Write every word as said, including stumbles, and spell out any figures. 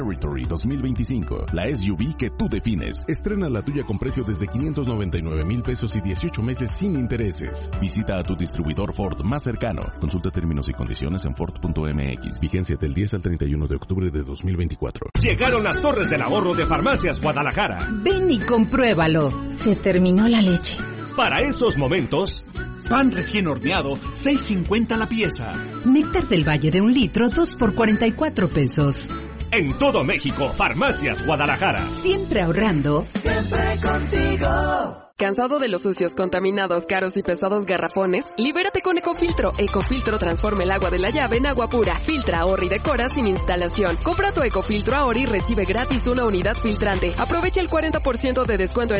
Territory dos mil veinticinco, la S U V que tú defines. Estrena la tuya con precio desde quinientos noventa y nueve mil pesos y dieciocho meses sin intereses. Visita a tu distribuidor Ford más cercano. Consulta términos y condiciones en Ford punto M X. Vigencia del diez al treinta y uno de octubre de dos mil veinticuatro. Llegaron las torres del ahorro de Farmacias Guadalajara. Ven y compruébalo. Se terminó la leche. Para esos momentos, pan recién horneado, seis cincuenta la pieza. Néctar del Valle de un litro, dos por cuarenta y cuatro pesos. En todo México, Farmacias Guadalajara. Siempre ahorrando. Siempre contigo. ¿Cansado de los sucios, contaminados, caros y pesados garrafones? Libérate con Ecofiltro. Ecofiltro transforma el agua de la llave en agua pura. Filtra, ahorra y decora sin instalación. Compra tu Ecofiltro ahora y recibe gratis una unidad filtrante. Aprovecha el cuarenta por ciento de descuento en